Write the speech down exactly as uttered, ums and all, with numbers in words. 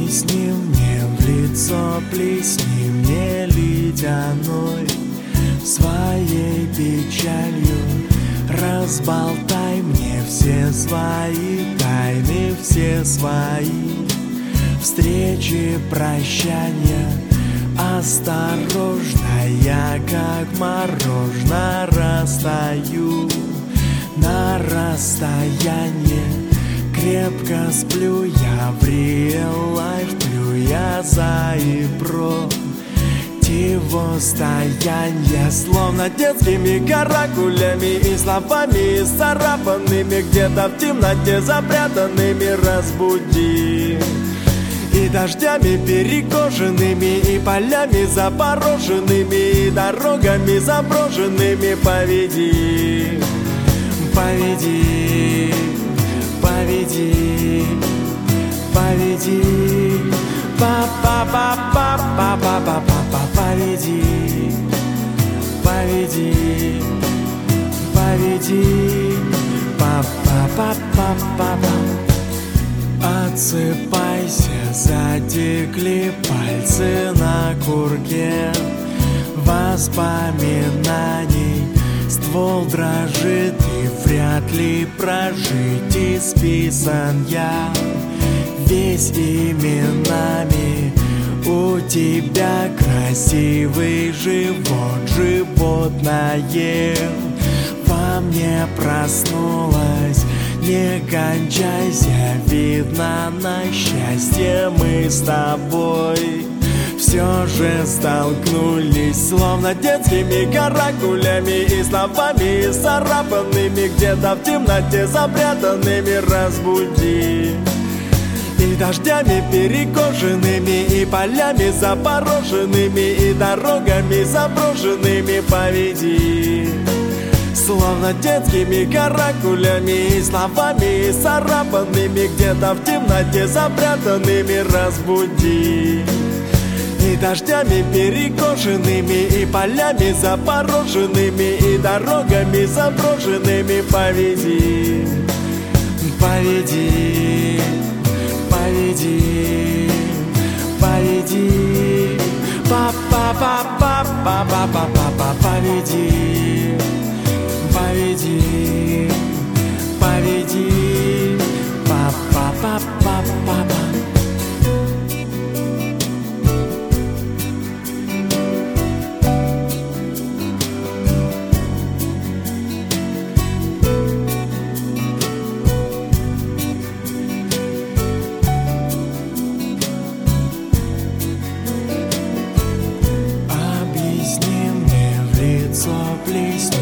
Объясни мне в лицо, плесни мне ледяной своей печалью. Разболтай мне все свои тайны, все свои встречи, прощания. Осторожно, я как мороженое растаю на расстояние. Крепко сплю я в real life, плю я за и противостояние. Словно детскими каракулями и словами исцарапанными, где-то в темноте запрятанными разбуди. И дождями перекошенными, и полями запороженными, и дорогами заброшенными поведи, поведи, поведи, поведи, па-па-па-па-па-па-па-па, поведи, поведи, поведи, па-па-па-па-па. Отсыпайся, затекли пальцы на курке воспоминаний. Ствол дрожит, и вряд ли прожить исписан я весь именами. У тебя красивый живот, животное во мне проснулось. Не кончайся, видно, на счастье мы с тобой все же столкнулись. Словно детскими каракулями и словами исцарапанными, где-то в темноте запрятанными разбуди. И дождями перекошенными, и полями запороженными, и дорогами заброшенными поведи. Словно детскими каракулями и словами исцарапанными, где-то в темноте запрятанными разбуди. И дождями перекошенными, и полями запороженными, и дорогами заброшенными поведи, поведи, поведи, поведи, па-па-па-па-па-па-па-па, поведи, поведи, поведи, па-па-па-па-па-па. Объясни мне в лицо, плесни